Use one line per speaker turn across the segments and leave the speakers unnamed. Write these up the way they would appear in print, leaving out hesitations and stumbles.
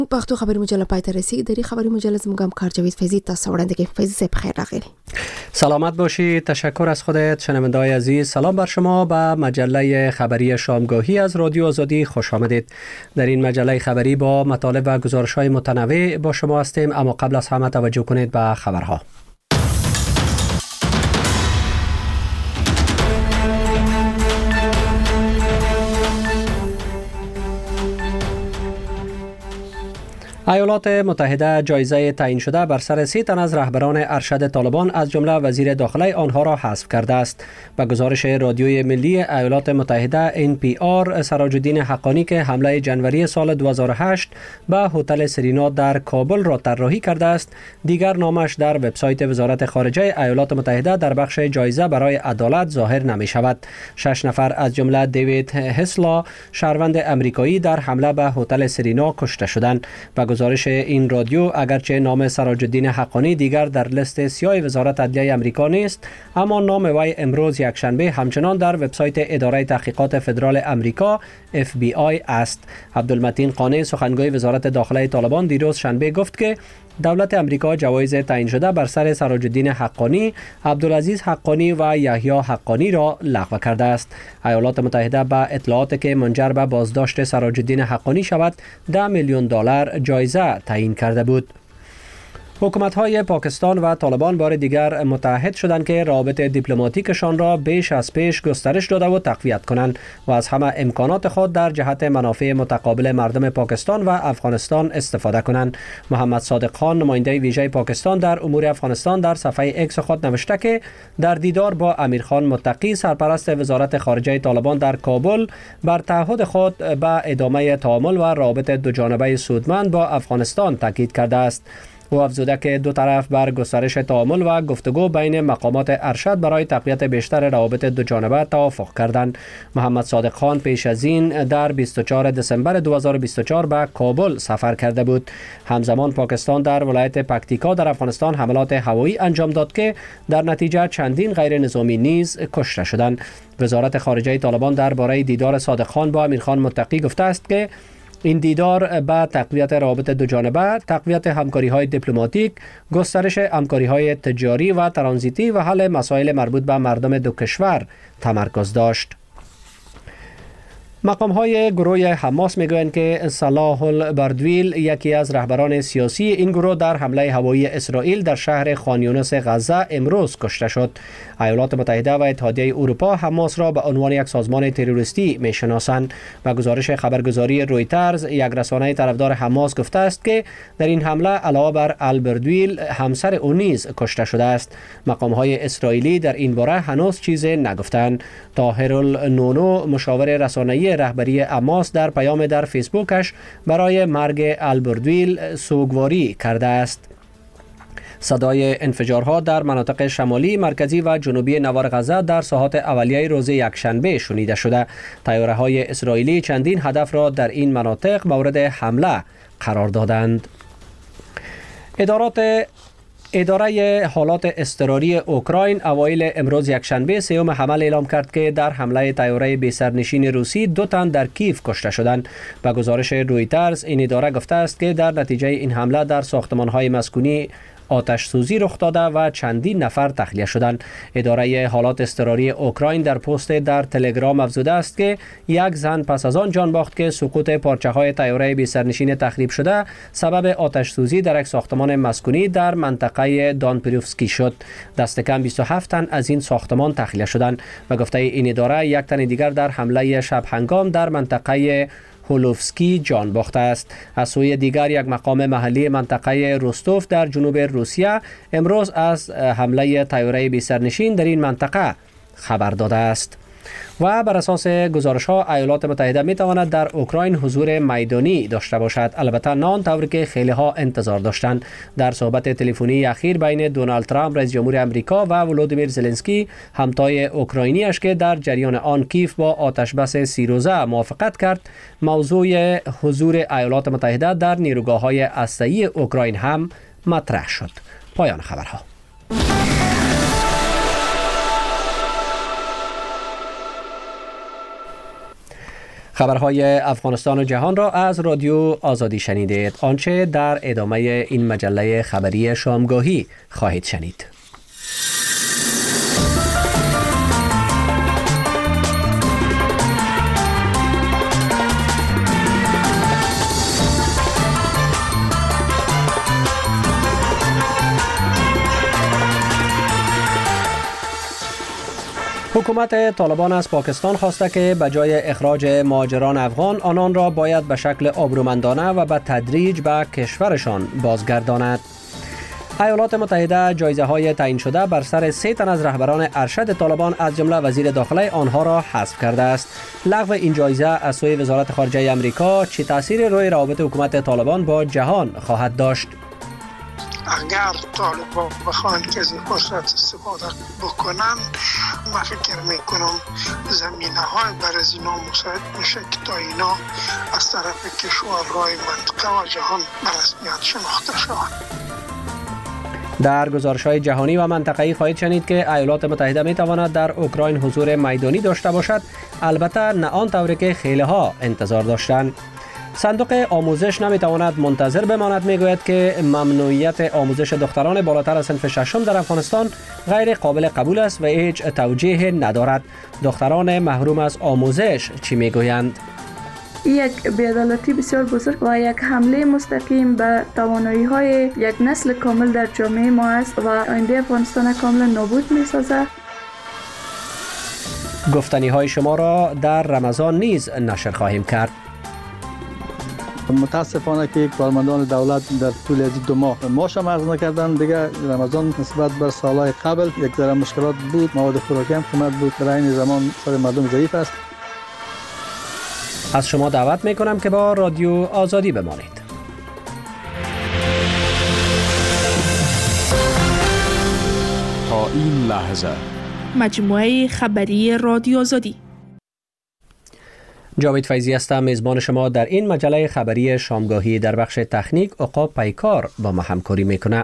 پښتو خبري مجله پای ته رسیدي. د دې خبري مجله زموږ همکار جاوید فیضی تاسو وړاندې کوي. فیضی صاحب خیر راغلی.
سلامت باشید. تشکر از خودت شنونده‌های عزیز. سلام بر شما. به مجله خبری شامگاهی از رادیو آزادی خوش آمدید. در این مجله خبری با مطالب و گزارش‌های متنوع با شما هستیم، اما قبل از همه توجه کنید به خبرها. ایالات متحده جایزه تعیین شده بر سر 3 تن از رهبران ارشد طالبان از جمله وزیر داخله آنها را حذف کرده است. به گزارش رادیوی ملی ایالات متحده NPR، سراج الدین حقانی که حمله جنوری سال 2008 به هتل سرینا در کابل را طراحی کرده است، دیگر نامش در وبسایت وزارت خارجه ایالات متحده در بخش جایزه برای عدالت ظاهر نمی شود. 6 نفر از جمله دیوید هسلا، شهروند امریکایی، در حمله به هتل سرینا کشته شدند. گزارش این رادیو اگرچه نام سراج الدین حقانی دیگر در لیست سیاه وزارت عدلیه امریکا نیست، اما نام وی امروز یکشنبه همچنان در وبسایت اداره تحقیقات فدرال امریکا FBI است. عبدالمتین قانی، سخنگوی وزارت داخله طالبان، دیروز شنبه گفت که دولت امریکا جوایز تعیین شده بر سر سراج الدین حقانی، عبدالعزیز حقانی و یحیی حقانی را لغو کرده است. ایالات متحده به اطلاعاتی که منجر به بازداشت سراج الدین حقانی شود $10 میلیون جایزه تعیین کرده بود. حکومت‌های پاکستان و طالبان بار دیگر متحد شدند که روابط دیپلماتیکشان را بیش از پیش گسترش داده و تقویت کنند و از همه امکانات خود در جهت منافع متقابل مردم پاکستان و افغانستان استفاده کنند. محمد صادق خان، نماینده ویژه پاکستان در امور افغانستان، در صفحه ایکس خود نوشته که در دیدار با امیرخان متقی، سرپرست وزارت خارجه طالبان در کابل، بر تعهد خود به ادامه تعامل و روابط دوجانبه سودمند با افغانستان تاکید کرده است. او افزوده که دو طرف بر گسترش تعامل و گفتگو بین مقامات ارشد برای تقویت بیشتر روابط دوجانبه توافق کردند. محمد صادق خان پیش از این در 24 دسامبر 2024 به کابل سفر کرده بود. همزمان پاکستان در ولایت پکتیکا در افغانستان حملات هوایی انجام داد که در نتیجه چندین غیر نظامی نیز کشته شدند. وزارت خارجه طالبان درباره دیدار صادق خان با امیرخان متقی گفته است که این دیدار به تقویت روابط دوجانبه، تقویت همکاری‌های دیپلماتیک، گسترش همکاری‌های تجاری و ترانزیتی و حل مسائل مربوط به مردم دو کشور تمرکز داشت. مقام‌های گروه حماس میگویند که صلاح البردویل، یکی از رهبران سیاسی این گروه، در حمله هوایی اسرائیل در شهر خان یونس غزه امروز کشته شد. ایالات متحده و اتحادیه اروپا حماس را به عنوان یک سازمان تروریستی میشناسند. و گزارش خبرگزاری رویترز، یک رسانه طرفدار حماس، گفته است که در این حمله علاوه بر البردویل همسر او نیز کشته شده است. مقام‌های اسرائیلی در این باره هنوز چیزی نگفتند. طاهر النونو، مشاور رسانه‌ای رهبری حماس، در پیام در فیسبوکش برای مرگ البردویل سوگواری کرده است. صدای انفجارها در مناطق شمالی، مرکزی و جنوبی نوار غزه در ساعات اولیه روز یکشنبه شنیده شده. طیاره‌های اسرائیلی چندین هدف را در این مناطق مورد حمله قرار دادند. اداره حالات اضطراری اوکراین اوایل امروز یکشنبه سیوم حمل اعلام کرد که در حمله طیاره بی سرنشین روسی 2 تن در کیف کشته شدند. به گزارش رویترز، این اداره گفته است که در نتیجه این حمله در ساختمان‌های مسکونی آتش سوزی رخ داده و چندین نفر تخلیه شدند. اداره حالات اضطراری اوکراین در پست در تلگرام افزوده است که یک زن پس از آن جان باخت که سقوط پارچه‌های طیاره بی سرنشین تخریب شده سبب آتش سوزی در یک ساختمان مسکونی در منطقه دانپروفسکی شد. دست کم 27 تن از این ساختمان تخلیه شدند. و گفته این اداره، یک تن دیگر در حمله شب هنگام در منطقه هولوفسکی جان باخته است. از سوی دیگر، یک مقام محلی منطقه روستوف در جنوب روسیه امروز از حمله طیاره بی سرنشین در این منطقه خبر داده است. و بر اساس گزارش‌ها ایالات متحده می‌تواند در اوکراین حضور میدانی داشته باشد، البته نه آنطور که خیلی ها انتظار داشتند. در صحبت تلفنی اخیر بین دونالد ترامپ رئیس جمهور آمریکا و ولودیمیر زلنسکی همتای اوکراینیش که در جریان آن کیف با آتش بس 30 روزه موافقت کرد، موضوع حضور ایالات متحده در نیروگاه‌های هسته‌ای اوکراین هم مطرح شد. پایان خبرها. خبرهای افغانستان و جهان را از رادیو آزادی شنیدید. آنچه در ادامه این مجله خبری شامگاهی خواهید شنید. حکومت طالبان از پاکستان خواسته که به جای اخراج مهاجران افغان آنان را باید به شکل آبرومندانه و به تدریج به کشورشان بازگرداند. ایالات متحده جایزه های تعیین شده بر سر 3 تن از رهبران ارشد طالبان از جمله وزیر داخله آنها را حذف کرده است. لغو این جایزه از سوی وزارت خارجه آمریکا چه تأثیری روی روابط حکومت طالبان با جهان خواهد داشت؟
اگر طالبان بخوان که از این فرصت استفاده بکنن، من فکر میکنم زمینه های بر از اینا مساعد میشه که تا اینا از طرف کشورهای منطقه و جهان به رسمیت شناخته شوند.
در گزارش‌های جهانی و منطقه‌ای خواهید شنید که ایالات متحده می‌تواند در اوکراین حضور میدانی داشته باشد، البته نه آن طوری که خیلی‌ها انتظار داشتند. صندوق آموزش نمی‌تواند منتظر بماند، میگوید که ممنوعیت آموزش دختران بالاتر از صنف ششم در افغانستان غیر قابل قبول است و هیچ توجیه ندارد. دختران محروم از آموزش چی میگویند؟
یک بی‌عدالتی بسیار بزرگ و یک حمله مستقیم به توانایی‌های یک نسل کامل در جامعه ما است و آینده افغانستان کاملا نابود می‌سازد.
گفتنی‌های شما را در رمضان نیز نشر خواهیم کرد.
متاسفانه که کارمندان دولت در طول از 2 ماه معاش عرض نکردن. دیگه رمضان نسبت بر سالهای قبل یک ذره مشکلات بود، مواد خوراکی هم قیمت بود، در این زمان سر مردم ضعیف است.
از شما دعوت میکنم که با رادیو آزادی بمانید.
تا این لحظه
مجموعه خبری رادیو آزادی.
جاوید فیضی هستم، میزبان شما در این مجله خبری شامگاهی. در بخش تکنیک عقاب پیکار با ما همکاری میکنه.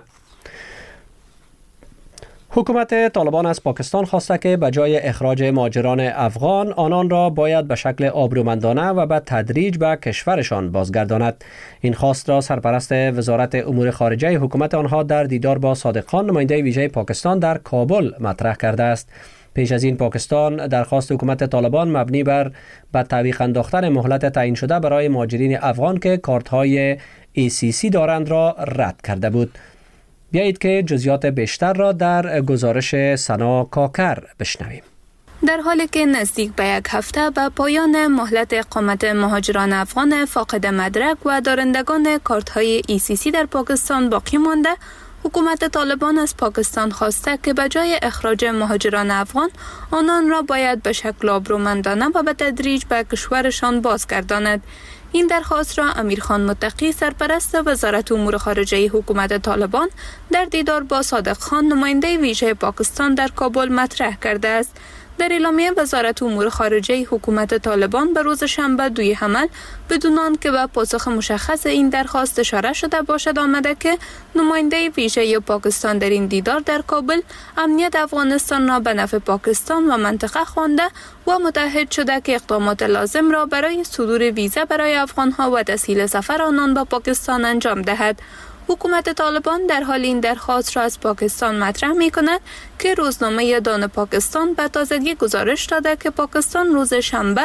حکومت طالبان از پاکستان خواسته که به جای اخراج مهاجران افغان آنان را باید به شکل آبرومندانه و به تدریج به کشورشان بازگرداند. این خواست را سرپرست وزارت امور خارجه حکومت آنها در دیدار با صادق خان نماینده ویژه پاکستان در کابل مطرح کرده است. پیش از این پاکستان درخواست حکومت طالبان مبنی بر به تعویق انداختن مهلت تعیین شده برای مهاجرین افغان که کارت‌های ACC دارند را رد کرده بود. بیایید که جزئیات بیشتر را در گزارش سنا کاکر بشنویم.
در حالی که نزدیک به 1 هفته به پایان مهلت اقامت مهاجران افغان فاقد مدرک و دارندگان کارت‌های ACC در پاکستان باقی مانده، حکومت طالبان از پاکستان خواسته که به جای اخراج مهاجران افغان آنان را باید به شکل آبرومندانه و به تدریج به کشورشان بازگرداند. این درخواست را امیرخان متقی سرپرست وزارت امور خارجه حکومت طالبان در دیدار با صادق خان نماینده ویژه پاکستان در کابل مطرح کرده است. در اعلامیه وزارت امور خارجه حکومت طالبان به روز شنبه 2 حمل بدون آنکه به پاسخ مشخص این درخواست اشاره شده باشد آمده که نماینده ویژه پاکستان در این دیدار در کابل امنیت افغانستان را به نفع پاکستان و منطقه خوانده و متحد شده که اقدامات لازم را برای صدور ویزا برای افغانها و تسهیل سفر آنان به پاکستان انجام دهد. حکومت طالبان در حال این درخواست را از پاکستان مطرح می کند که روزنامه دان پاکستان به تازگی گزارش داده که پاکستان روز شنبه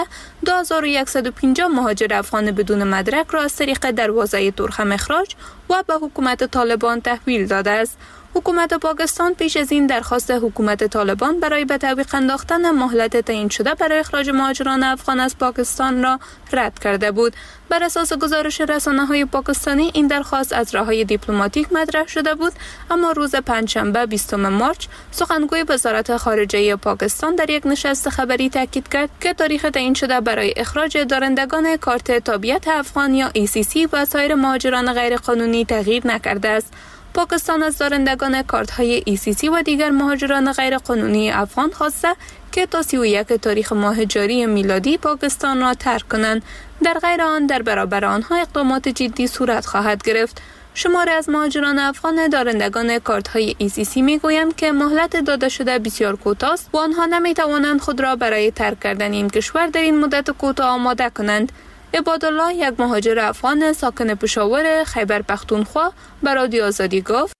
2150 مهاجر افغان بدون مدرک را از طریق دروازه تورخم اخراج و به حکومت طالبان تحویل داده است. حکومت پاکستان پیش از این درخواست حکومت طالبان برای به تعویق انداختن مهلت تعیین شده برای اخراج مهاجران افغان از پاکستان را رد کرده بود. بر اساس گزارش رسانه‌های پاکستانی این درخواست از راه‌های دیپلماتیک مطرح شده بود، اما روز پنجشنبه 20 مارس سخنگوی وزارت خارجه پاکستان در یک نشست خبری تاکید کرد که تاریخ تعیین شده برای اخراج دارندگان کارت تابعیت افغان یا ACC و سایر مهاجران غیرقانونی تغییر نکرده است. پاکستان از دارندگان کارت‌های ACC و دیگر مهاجران غیرقانونی افغان خواسته که تا 31 تاریخ ماه جاری میلادی پاکستان را ترک کنند. در غیر آن در برابر آنها اقدامات جدی صورت خواهد گرفت. شماری از مهاجران افغان دارندگان کارت‌های ECC میگویند که مهلت داده شده بسیار کوتاه است و آنها نمیتوانند خود را برای ترک کردن این کشور در این مدت کوتاه آماده کنند. عبادالله، یک مهاجر افغان ساکن پشاور خیبر پختونخوا، به رادیو آزادی گفت: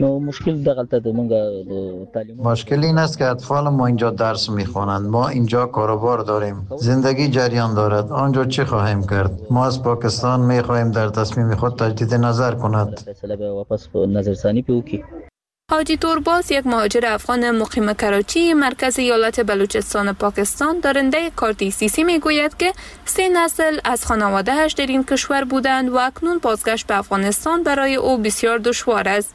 مشکل این است که اطفال ما اینجا درس میخوانند، ما اینجا کاروبار داریم، زندگی جریان دارد، آنجا چه خواهیم کرد؟ ما از پاکستان میخواهیم در تصمیم خود تجدید نظر کند.
حاجی تورباز، یک مهاجر افغان مقیم کراچی مرکز ایالت بلوچستان پاکستان دارنده کارت ECC میگوید که 3 نسل از خانواده‌اش در این کشور بودند و اکنون بازگشت به افغانستان برای او بسیار دشوار است.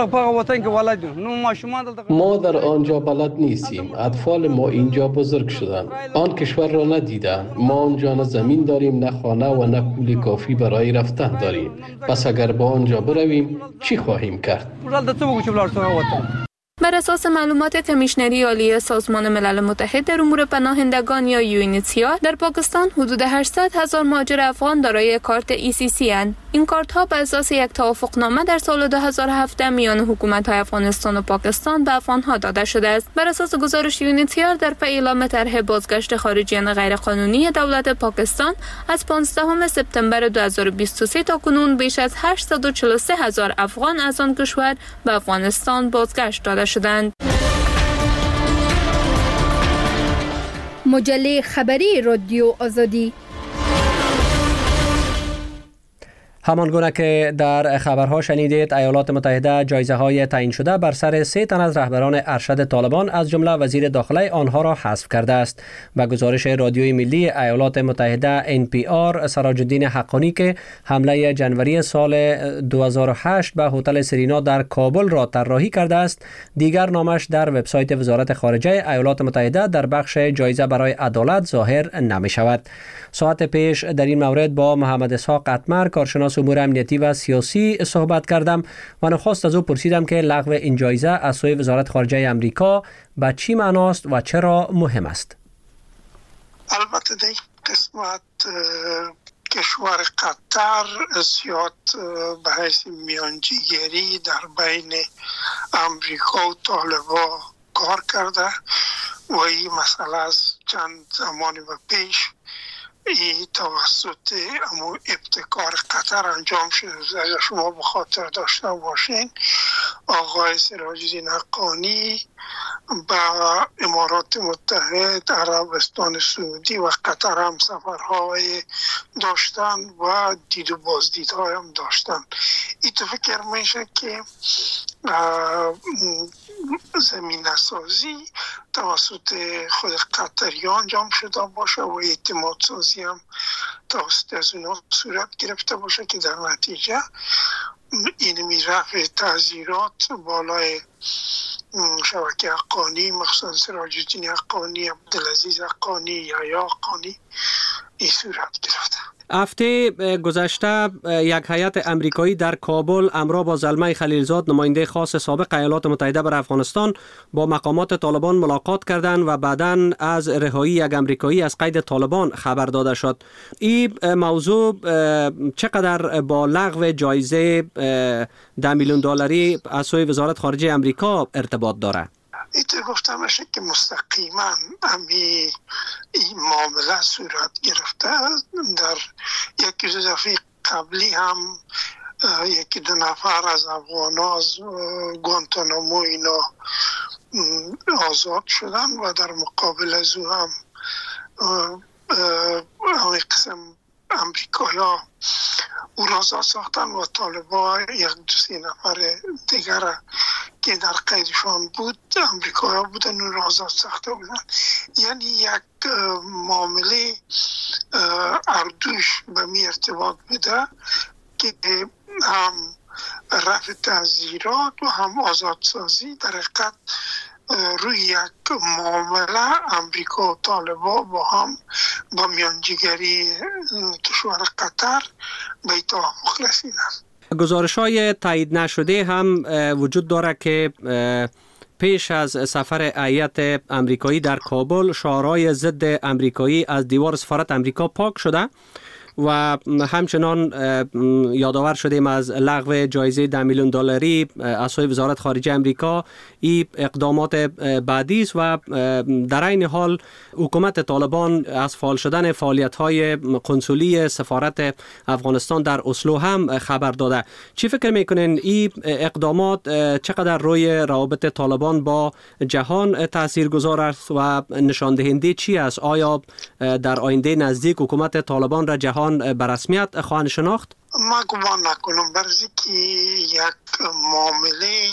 ما در آنجا بلد نیستیم. اطفال ما اینجا بزرگ شدند. آن کشور را ندیدند. ما آنجا نه زمین داریم، نه خانه و نه پول کافی برای رفتن داریم. پس اگر با آنجا برویم چی خواهیم کرد؟
بر اساس معلومات کمیشنری عالی سازمان ملل متحد در امور پناهندگان یا UNHCR، در پاکستان حدود 800,000 مهاجر افغان دارای کارت ECC اند. این کارت ها بر اساس یک توافقنامه در سال 2017 میان حکومت های افغانستان و پاکستان به افغان ها داده شده است. بر اساس گزارش UNHCR، در پی اعلام طرح بازگشت خارجیان غیرقانونی دولت پاکستان از 15 سپتامبر 2023 تا کنون بیش از 843,000 افغان از آن کشور به افغانستان بازگشت داده شدند.
مجله خبری رادیو آزادی.
همان گونه که در خبرها شنیدید، ایالات متحده جایزه های تعیین شده بر سر 3 تن از رهبران ارشد طالبان از جمله وزیر داخله آنها را حذف کرده است. به گزارش رادیوی ملی ایالات متحده NPR، سراج الدین حقانی که حمله جنوری سال 2008 به هتل سرینا در کابل را طراحی کرده است، دیگر نامش در وبسایت وزارت خارجه ایالات متحده در بخش جایزه برای عدالت ظاهر نمی شود. ساعت پیش در این مورد با محمد اسحاق قطمر، کارشناس امور امنیتی و سیاسی صحبت کردم و نخست از او پرسیدم که لغو این جایزه از سوی وزارت خارجه امریکا به چی معناست و چرا مهم است.
البته در این قسمت کشور قطر زیاد به حیث میانجیگری در بین امریکا و طالبان کار کرده و این مسئله از چند زمانی به پیش توسط ابتکار قطر انجام شده. اگر شما به خاطر داشته باشین، آقای سراج الدین حقانی با امارات متحد، عربستان سعودی و قطر هم سفرهای داشتن و دید و بازدیدهای هم داشتن. این تو فکر میشه که زمینه سازی توسط خود قطری انجام شده باشه و اعتماد سازی هم توسط از اونا صورت گرفته باشه که در نتیجه این رفع تعزیرات بالای شبکه حقانی، مخصوصا سراج الدین حقانی، عبدالعزیز حقانی، یحیی حقانی این صورت گرفته.
هفته گذشته یک هیئت امریکایی در کابل همراه با زلمه خلیلزاد، نماینده خاص سابق ایالات متحده بر افغانستان، با مقامات طالبان ملاقات کردند و بعداً از رهایی یک امریکایی از قید طالبان خبر داده شد. این موضوع چقدر با لغو جایزه $10 میلیون از سوی وزارت خارجه امریکا ارتباط داره؟
ایتر گفتم میشه که مستقیما این معامله صورت گرفته. در یکی دو دفعه قبلی هم یکی دو نفر از افغان‌ها از گوانتانامو اینا آزاد شدن و در مقابل از او هم همه قسم امریکایی‌ها او را آزاد ساختن و طالبان یک دو سه نفر دیگر که در قیدشان بود امریکایی‌ها بودن و را آزاد ساخته بودن. یعنی یک معامله اردوش به می ارتباط بده که هم رفع تعزیرات و هم آزادسازی در حقیقت روی یک معامله امریکا و طالبان با هم با میانجیگری کشور قطر به توافق رسیدند.
گزارش‌های تایید نشده هم وجود داره که پیش از سفر هیئت امریکایی در کابل، شعارهای ضد امریکایی از دیوار سفارت امریکا پاک شده و همچنان یادآور شدیم از لغو جایزه $10 میلیون از سوی وزارت خارجه امریکا. این اقدامات بعدی است و در این حال حکومت طالبان از فعال شدن فعالیت‌های قنصلی سفارت افغانستان در اسلو هم خبر داده. چی فکر میکنین این اقدامات چقدر روی روابط طالبان با جهان تاثیرگذار است و نشان دهنده چی است؟ آیا در آینده نزدیک حکومت طالبان را جهان به رسمیت خواهند شناخت؟
ما گمان نکنم، برای که یک معامله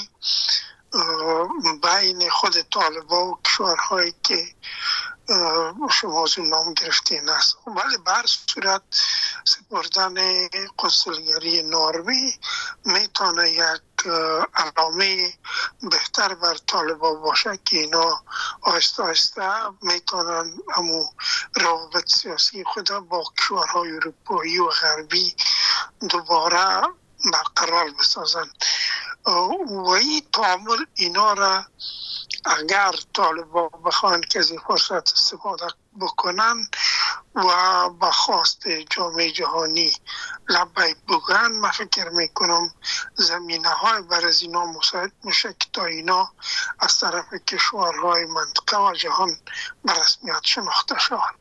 بین خود طالبان و کشورهایی که شما از اون نام گرفتین است، ولی بر صورت سپردن قنصلگری نروژ میتونه یک علامه بهتر بر طالبان باشه که اینا آهسته آهسته میتونن همو روابط سیاسی خود با کشورهای اروپایی و غربی دوباره برقرار بسازن و این تعامل اینا را اگر طالبان بخوان که از این فرصت استفاده بکنن و با خواست جامعه جهانی لبیک بگن، من فکر میکنم زمینه های بر از اینا مساعد میشه که تا اینا از طرف کشورهای منطقه و جهان به رسمیت شناخته شوند.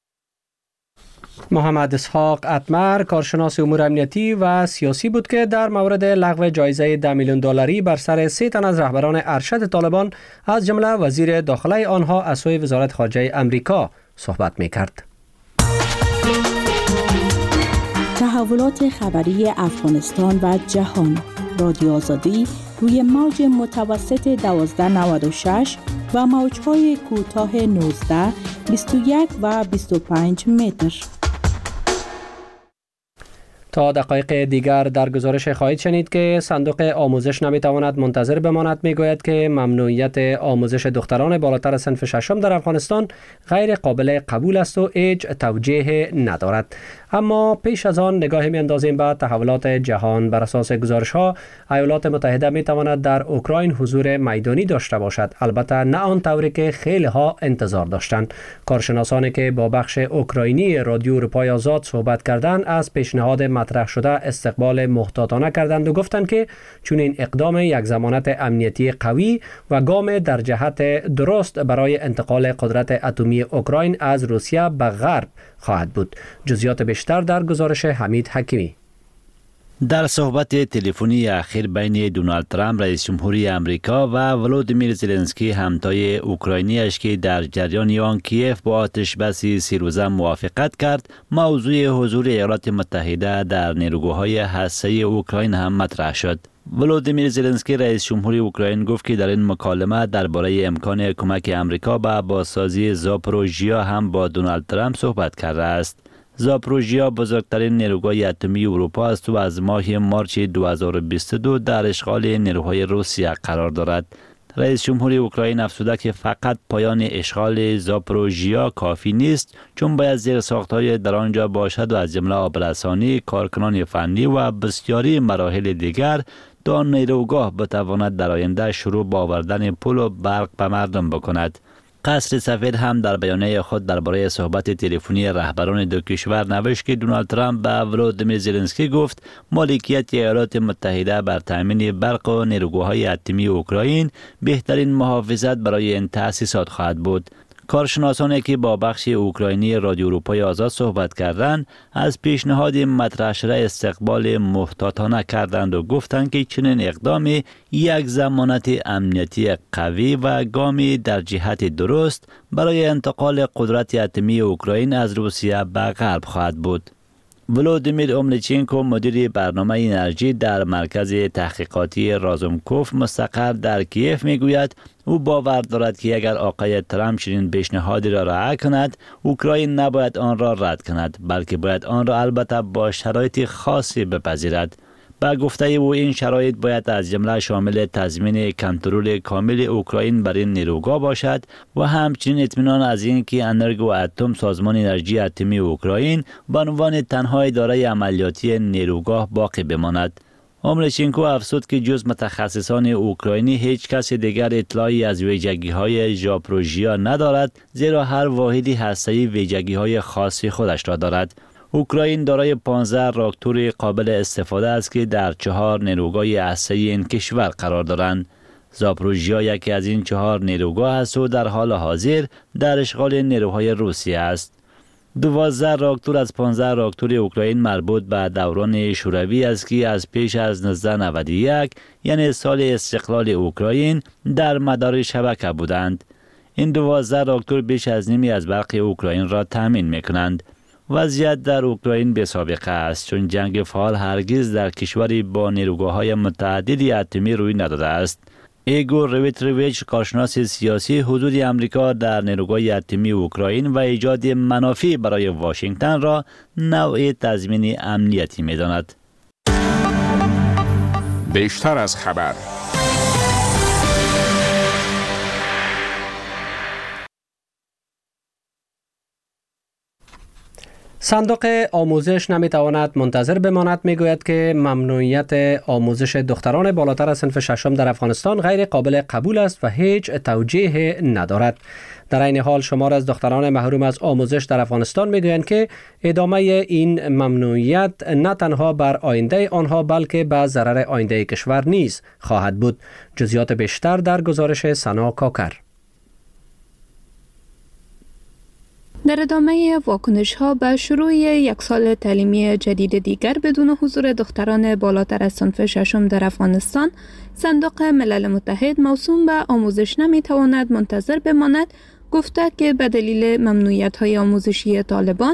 محمد اسحاق اتمر، کارشناس امور امنیتی و سیاسی بود که در مورد لغو جایزه $10 میلیون بر سر 3 تن از رهبران ارشد طالبان از جمله وزیر داخله آنها از سوی وزارت خارجه امریکا صحبت می‌کرد.
تحولات خبری افغانستان و جهان، رادیو آزادی روی موج متوسط 1296 و موج‌های کوتاه 19، 21 و 25 متر.
تا دقایق دیگر در گزارش خواهید شنید که صندوق آموزش نمیتواند منتظر بماند. میگوید که ممنوعیت آموزش دختران بالاتر صنف ششم در افغانستان غیر قابل قبول است و هیچ توجیه ندارد. اما پیش از آن نگاهی میاندازیم به تحولات جهان. بر اساس گزارش ها ایالات متحده میتواند در اوکراین حضور میدانی داشته باشد، البته نه آن طوری که خیلی ها انتظار داشتند. کارشناسانی که با بخش اوکراینی رادیو اروپای آزاد صحبت کردند از پیشنهاد مطرح شده استقبال محتاطانه کردند و گفتند که چنین اقدام یک ضمانت امنیتی قوی و گام در جهت درست برای انتقال قدرت اتمی اوکراین از روسیه به غرب خواهد بود. جزئیات بیشتر در گزارش حمید حکیمی.
در صحبت تلفنی اخیر بین دونالد ترامپ رئیس جمهوری امریکا و ولودیمیر زلنسکی همتای اوکراینیش که در جریان آن کیف با آتش بس 3 روزه موافقت کرد، موضوع حضور ایالات متحده در نیروگاه‌های هسته‌ای اوکراین هم مطرح شد. ولودیمیر زلنسکی رئیس جمهوری اوکراین گفت که در این مکالمه درباره امکان کمک امریکا به بازسازی زاپروژیا هم با دونالد ترامپ صحبت کرده است. زاپروژیا بزرگترین نیروگاه اتمی اروپا است و از ماه مارچ 2022 در اشغال نیروهای روسیه قرار دارد. رئیس جمهوری اوکراین افزوده که فقط پایان اشغال زاپروژیا کافی نیست، چون باید زیرساخت‌های در آنجا باشد و از جمله آبرسانی، کارکنان فنی و بسیاری مراحل دیگر تا نیروگاه بتواند در آینده شروع به آوردن پول و برق به مردم بکند. قصر سفید هم در بیانیه خود درباره صحبت تلفنی رهبران دو کشور نوشت که دونالد ترامپ به ولودیمیر زلنسکی گفت مالکیت ایالات متحده بر تامین برق و نیروگاه‌های اتمی اوکراین بهترین محافظت برای این تأسیسات خواهد بود. کارشناسانی که با بخش اوکراینی رادیو اروپای آزاد صحبت کردند از پیشنهاد مطرح شده استقبال محتاطانه کردند و گفتند که چنین اقدامی یک ضمانت امنیتی قوی و گامی در جهت درست برای انتقال قدرت اتمی اوکراین از روسیه به غرب خواهد بود. ولودیمیر اوملچینکو مدیر برنامه انرژی در مرکز تحقیقاتی رازومکوف مستقر در کیف میگوید او باور دارد که اگر آقای ترامپ چنین پیشنهادی را رها کند، اوکراین نباید آن را رد کند، بلکه باید آن را البته با شرایط خاصی بپذیرد. با گفته او این شرایط باید از جمله شامل تضمین کنترل کامل اوکراین بر این نیروگاه باشد و همچنین اطمینان از این که انرگو اتم سازمان انرژی اتمی اوکراین به عنوان تنها اداره عملیاتی نیروگاه باقی بماند. اوملچینکو افزود که جز متخصصان اوکراینی هیچ کس دیگر اطلاعی از ویژگی‌های زاپروژیا ندارد، زیرا هر واحدی هسته‌ای ویژگی‌های خاصی خودش را دارد. اوکراین دارای 15 راکتور قابل استفاده است که در 4 نیروگاه هسته‌ای این کشور قرار دارند. زاپروژیا یکی از این 4 نیروگاه است و در حال حاضر در اشغال نیروهای روسیه است. 12 راکتور از 15 راکتور اوکراین مربوط به دوران شوروی است که از پیش از 1991 یعنی سال استقلال اوکراین در مدار شبکه بودند. این 12 راکتور بیش از نیمی از برق اوکراین را تامین می‌کنند. وضعیت در اوکراین بی‌سابقه است چون جنگ فعال هرگز در کشوری با نیروگاه‌های متعددی اتمی روی نداده است. ایگور رویتروویچ، کارشناس سیاسی، حضور امریکا در نیروگاه اتمی اوکراین و ایجاد منافع برای واشنگتن را نوع تضمین امنیتی می‌داند.
بیشتر از خبر.
صندوق آموزش نمیتواند منتظر بماند. میگوید که ممنوعیت آموزش دختران بالاتر از صنف ششم در افغانستان غیر قابل قبول است و هیچ توجیه ندارد. در این حال شمار از دختران محروم از آموزش در افغانستان میگویند که ادامه این ممنوعیت نه تنها بر آینده آنها بلکه به ضرر آینده کشور نیز خواهد بود. جزئیات بیشتر در گزارش سنا کاکر.
در ادامه واکنش‌ها به شروع یک سال تعلیمی جدید دیگر بدون حضور دختران بالاتر از صنف ششم در افغانستان، صندوق ملل متحد موسوم به آموزش نمی‌تواند منتظر بماند گفته که به دلیل ممنوعیت‌های آموزشی طالبان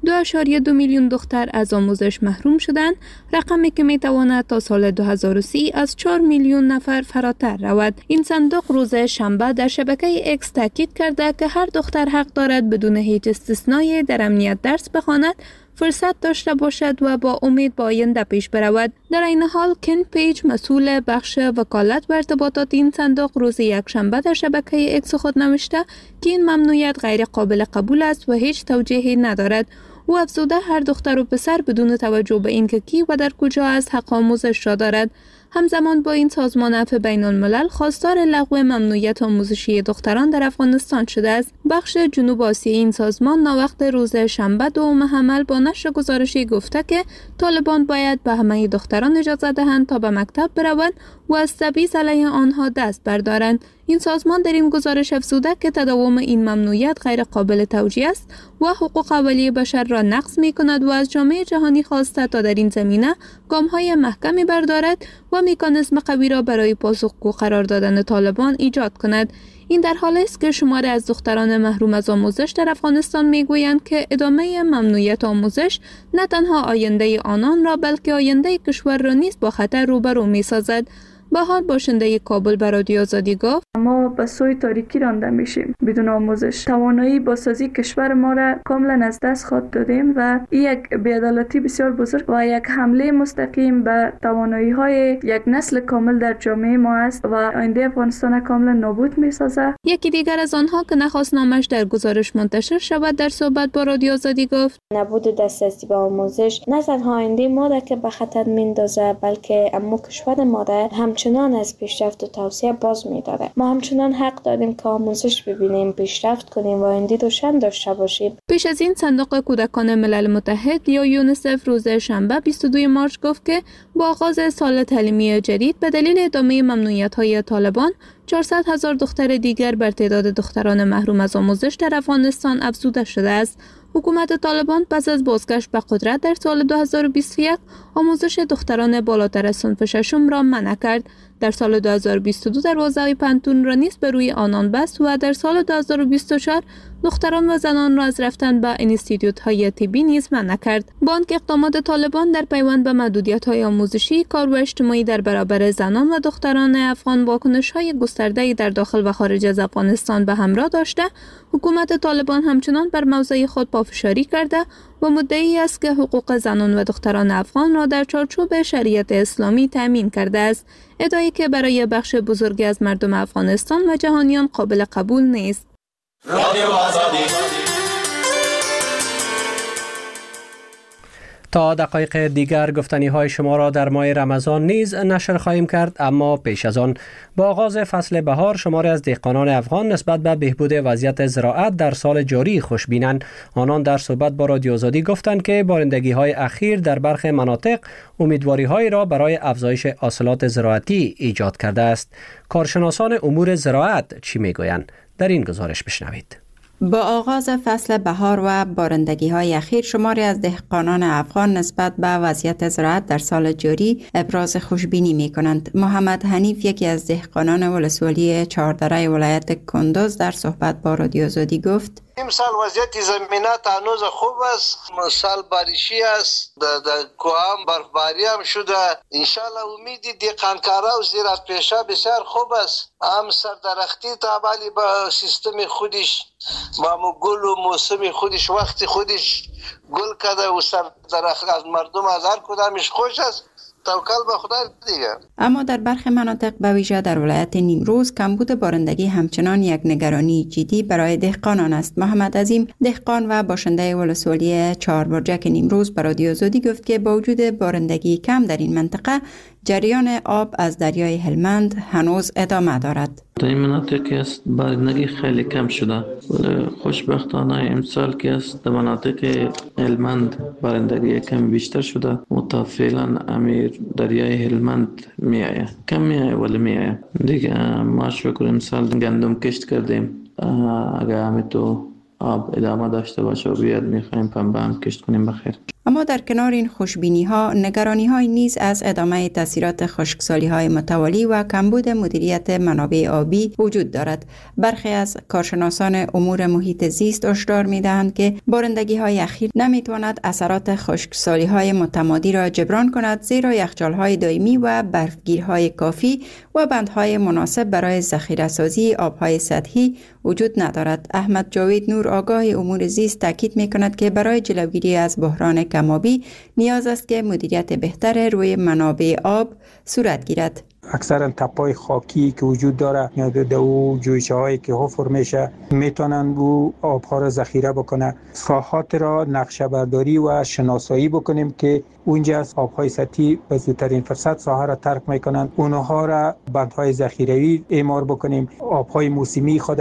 2.2 میلیون دختر از آموزش محروم شدند، رقمی که می‌تواند تا سال 2030 از 4 میلیون نفر فراتر رود. این صندوق روز شنبه در شبکه اکس تاکید کرده که هر دختر حق دارد بدون هیچ استثنایی در امنیت درس بخواند، فرصت داشته باشد و با امید به آینده پیش برود. در این حال کن پیج، مسئول بخش وکالت و ارتباطات این صندوق، روز یکشنبه در شبکه اکس خود نوشته که این ممنوعیت غیر قابل قبول است و هیچ توجیهی ندارد. او افزوده هر دختر و پسر بدون توجه به اینکه کی و در کجا است حق آموزش را دارد. همزمان با این سازمان عفو بین الملل خواستار لغو ممنوعیت آموزشی دختران در افغانستان شده است. بخش جنوب آسیایی این سازمان ناوقت روز شنبه 2 حمل با نشر گزارشی گفته که طالبان باید به همه دختران اجازه دهند تا به مکتب بروند و از تبعیض علیه آنها دست بردارند. این سازمان در این گزارش افزوده که تداوم این ممنوعیت غیر قابل توجیه است و حقوق اولیه بشر را نقض می کند و از جامعه جهانی خواسته تا در این زمینه گام‌های محکمی بردارد و مکانیزم قوی را برای پاسخگو قرار دادن طالبان ایجاد کند. این در حالی است که شماری از دختران محروم از آموزش در افغانستان میگویند که ادامه ممنوعیت آموزش نه تنها آینده آنان را بلکه آینده کشور را نیز با خطر روبرو می‌سازد. بهار باشنده کابل به رادیو آزادی گفت
ما به سوی تاریکی رانده میشیم. بدون آموزش توانایی بازسازی کشور ما را کاملا از دست خود دادیم و این یک بی‌عدالتی بسیار بزرگ و یک حمله مستقیم به توانایی های یک نسل کامل در جامعه ما است و آینده افغانستان کاملا نابود میسازد.
یکی دیگر از آنها که نخواست نامش در گزارش منتشر شود در صحبت با رادیو آزادی گفت
نبود دسترسی به آموزش نه تنها آینده ما را که به خطر میندازه بلکه اما کشور ما را همچنان از پیشرفت و توسعه باز می‌داره. ما همچنان حق داریم که آموزش ببینیم، پیشرفت کنیم و آینده روشن داشته باشیم.
پیش از این صندوق کودکان ملل متحد یا یونیسف روز شنبه 22 مارس گفت که با آغاز سال تعلیمی جدید به دلیل ادامه ممنوعیت‌های طالبان 400,000 دختر دیگر بر تعداد دختران محروم از آموزش در افغانستان افزوده شده است. حکومت طالبان پس از بازگشت به قدرت در سال 2021 آموزش دختران بالاتر از صنف ششم را منع کرد. در سال 2022 دروازه پانتون را نیز به روی آنان بست و در سال 2024 دختران و زنان را از رفتن به انستیتوت‌های طبی نیز منع کرد. با آنکه اقدامات طالبان در پیوند به محدودیت‌های آموزشی، کار و اجتماعی در برابر زنان و دختران افغان واکنش‌های گسترده‌ای در داخل و خارج از افغانستان به همراه داشته، حکومت طالبان همچنان بر موضع خود پافشاری کرده و مدعی است که حقوق زنان و دختران افغان را در چارچوب شریعت اسلامی تأمین کرده است، ادعایی که برای بخش بزرگی از مردم افغانستان و جهانیان قابل قبول نیست.
تا دقایق دیگر گفتنی های شما را در ماه رمضان نیز نشر خواهیم کرد، اما پیش از آن با آغاز فصل بهار شماری از دهقانان افغان نسبت به بهبود وضعیت زراعت در سال جاری خوشبینند. آنان در صحبت با رادیو آزادی گفتند که بارندگی های اخیر در برخی مناطق امیدواری های را برای افزایش حاصلات زراعتی ایجاد کرده است. کارشناسان امور زراعت چی میگویند؟ در این گزارش بشنوید.
با آغاز فصل بهار و بارندگی های اخیر شماری از دهقانان افغان نسبت به وضعیت زراعت در سال جاری ابراز خوشبینی می کنند. محمد حنیف، یکی از دهقانان ولسوالی چهاردره ولایت کندوز، در صحبت با رادیو آزادی گفت:
امسال وضعیت زمینات هنوز خوب است، سال باریشی است، در کوام برفباری هم شده. انشالله امیدی دهقانکارا و زراعت پیشا بسیار خوب است. هم سردرختی تابعی با سیستم خودش، با گل و موسم خودش، وقت خودش گل کرده و سردرخت از مردم از هر کدامش خوش است. توکل به خدا دیگه.
اما در برخی مناطق به ویژه در ولایت نیمروز کمبود بارندگی همچنان یک نگرانی جدی برای دهقانان است. محمد عظیم، دهقان و باشنده ولسوالی چهاربرجک نیمروز، به رادیو آزادی گفت که با وجود بارندگی کم در این منطقه جریان آب از دریای هلمند هنوز ادامه دارد.
در این مناطق که است بارندگی خیلی کم شده، ولی خوشبختانه امسال که است در مناطق هلمند بارندگی کم بیشتر شده و تا فعلا امیر دریای هلمند میآید، کم میآید ولی میآید دیگه. ما شکر امسال گندم کشت کردیم، اگر همین تو آب ادامه داشته باشه و بیاد میخوایم پنبه هم کشت کنیم بخیر.
اما در کنار این خوشبینی ها، نگرانی های نیز از ادامه تاثیرات خشکسالی های متوالی و کمبود مدیریت منابع آبی وجود دارد. برخی از کارشناسان امور محیط زیست هشدار می‌دهند که بارندگی های اخیر نمیتواند اثرات خشکسالی های متمادی را جبران کند، زیرا یخچال های دائمی و برفگیرهای کافی و بندهای مناسب برای ذخیره‌سازی آبهای سطحی وجود ندارد. احمد جاوید نور، آگاه امور زیست، تاکید می‌کند که برای جلوگیری از بحران کم‌آبی نیاز است که مدیریت بهتر روی منابع آب صورت گیرد.
اکثرا تپای خاکی که وجود داره یا دو جویچه هایی که حفر میشه میتونن او آبها را ذخیره بکنه. ساحات را نقشه برداری و شناسایی بکنیم که اونجا آبهای سطحی به زودترین فرصت ساحه را ترک میکنن، اونها را بندهای ذخیروی اعمار بکنیم. آبهای موسمی خود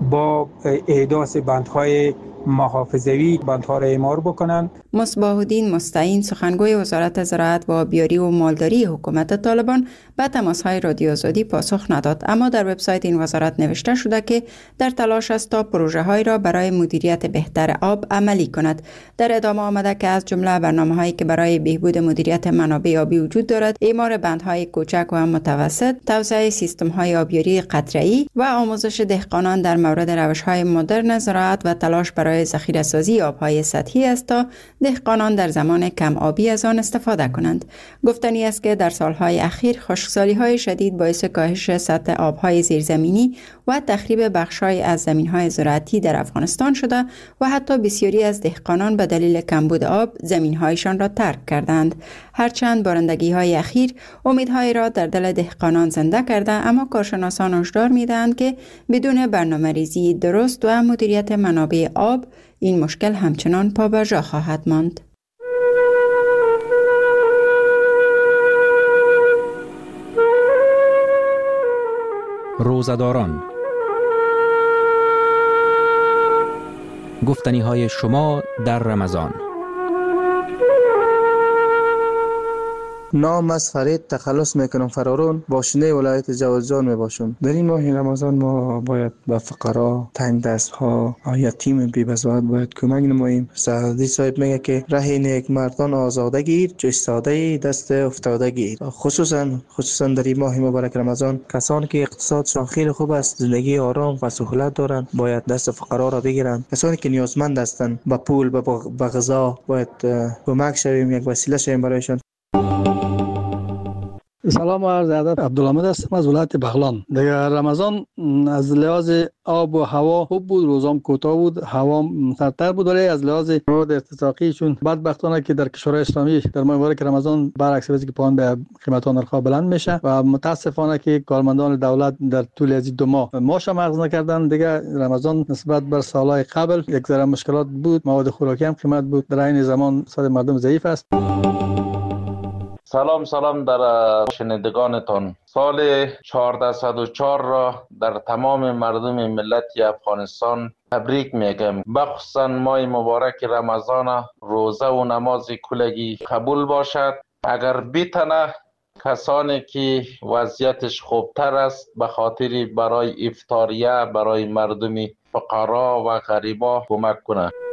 با احداث بندهای محافظوی بندها را اعمار بکنن.
مصباح الدین مستعین، سخنگوی وزارت زراعت و آبیاری و مالداری حکومت طالبان، به تماس‌های رادیو آزادی پاسخ نداد، اما در وبسایت این وزارت نوشته شده که در تلاش است تا پروژه‌های را برای مدیریت بهتر آب عملی کند. در ادامه آمده که از جمله برنامه‌هایی که برای بهبود مدیریت منابع آبی وجود دارد، اعمار بندهای کوچک و متوسط، توسعه سیستم‌های آبیاری قطره‌ای و آموزش دهقانان در مورد روش‌های مدرن زراعت و تلاش برای ذخیره‌سازی آبهای سطحی است تا دهقانان در زمان کم آبی از آن استفاده کنند. گفتنی است که در سالهای اخیر خشکسالی‌های شدید باعث کاهش سطح آبهای زیرزمینی و تخریب بخش‌های از زمین‌های زراعتی در افغانستان شده و حتی بسیاری از دهقانان به دلیل کمبود آب زمین‌هایشان را ترک کردند. هرچند بارندگی‌های اخیر امیدهای را در دل دهقانان زنده کرده، اما کارشناسان هشدار می‌دهند که بدون برنامه‌ریزی درست و مدیریت منابع آب این مشکل همچنان پابرجا خواهد ماند.
روزه‌داران، گفتنی‌های شما در رمضان.
نام از خرید تخلص میکنم فرارون، باشنده ولایت جوزجان میباشم. در این ماه رمضان ما باید به فقرا، تنگ دست ها، یتیم بی بزاعت باید کمک نماییم. سعدی صاحب میگه که ره نیک مردان آزاده گیر، چو ایستاده دست افتاده گیر. خصوصا در این ماه مبارک رمضان کسانی که اقتصادشان خیلی خوب است، زندگی آرام و سهولت دارند، باید دست فقرا را بگیرند. کسانی که نیازمند هستند به پول، به غذا، باید کمک شویم، یک وسیله شویم برایشان.
سلام و عرض ادب. عبدالحمید هستم از ولایت بغلان. دیگه رمضان از لحاظ آب و هوا خوب بود، روزام کوتاه بود، هوا سردتر بود، ولی از لحاظ مواد ارتزاقی چون بدبختانه که در کشورهای اسلامی در ماه مبارک رمضان برعکس وضعی که پایان به قیمت نرخ‌ها بلند میشه و متاسفانه که کارمندان دولت در طول از 2 ماه معاش اخذ نکردن. دیگه رمضان نسبت بر سالهای قبل یک ذره مشکلات بود، مواد خوراکی هم قیمت بود، در این زمان اقتصاد مردم ضعیف است.
سلام در شنیدگانتان. سال 1404 را در تمام مردم ملت افغانستان تبریک میگم. بخصوصا ماه مبارک رمضان، روزه و نماز کلگی قبول باشد. اگر بیتنه کسانی که وضعیتش خوبتر است به خاطر برای افطاریه برای مردم فقرا و غریبا کمک کنه.